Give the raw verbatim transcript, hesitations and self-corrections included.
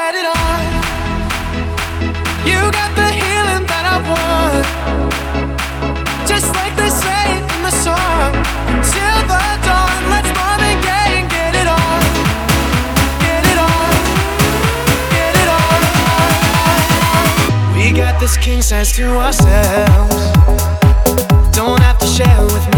get it on. You got the healing that I want, just like they say in the song. Till the dawn, let's Marvin Gaye and get it on. Get it on, get it on. We got this king size to ourselves, don't have to share with me.